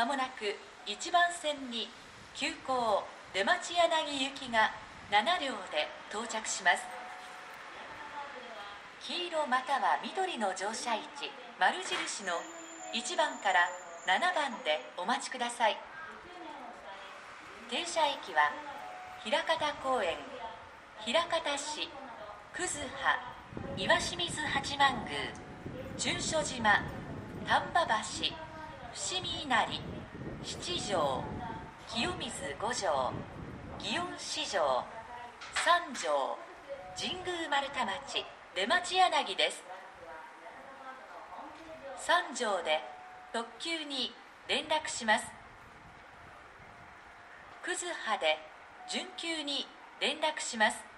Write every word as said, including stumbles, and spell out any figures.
まもなくいちばん線に急行出町柳行きがなな両で到着します。黄色または緑の乗車位置、丸印のいちばんからななばんでお待ちください。停車駅は枚方公園、枚方市、葛葉、石清水八幡宮、中所島、丹波橋、伏見稲荷、七条、清水五条、祇園四条、三条、神宮丸太町、出町柳です。三条で特急に連絡します。葛葉で準急に連絡します。